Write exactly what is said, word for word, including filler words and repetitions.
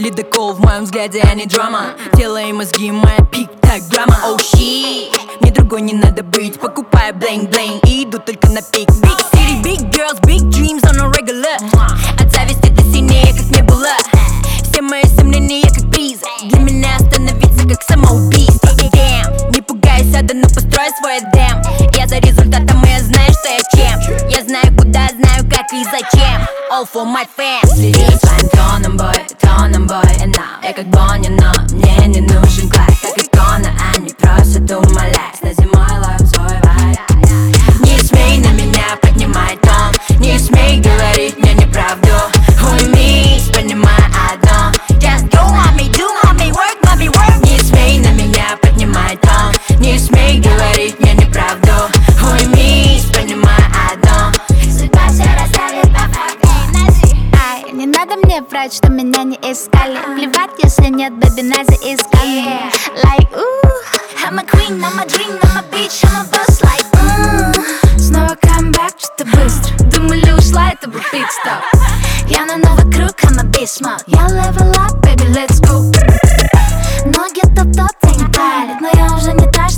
Ледокол в моем взгляде, а не драма. Тело и мозги, моя пиктограмма. Оу, щи, мне другой не надо быть. Покупаю блейн-блейн и иду только на пик. Big city, big girls, big dreams on a regular. От зависти ты сильнее, как не было. Все мои сомнения, как приза. Для меня остановиться, как самоубийство. Damn, не пугайся, да ну построй свой эдем. Я за результатом, и я знаю, что я чем. Я знаю куда, знаю как и зачем. All for my fans. Следи за своим тоном, бой, тоном, бой. And now я как Бонни, но мне не нужен Клайд. Как икона, они просят умолять. На зимой ловим свой вайб. Не смей на меня поднимать тон. Не смей говорить мне неправду. Уймись, понимай одно. Just do mommy, do mommy, work, mommy, work. Не смей на меня поднимать тон. Не смей говорить мне неправду. Уймись, понимай одно. Судьба все расставит по факту. Ай, не надо мне врать, что меня не искали. Плевать, если нет, бэби, на заискали. Like, ooh, I'm a queen, I'm a dream, I'm a bitch, I'm a boss. Like, mm. Снова камбэк, что-то быстро. Думали, ушла, это был пит-стоп. Я на новый круг, I'm a beast mode. Я level up, baby, let's go. Ноги топ-топ, я не палит, но я уже не та,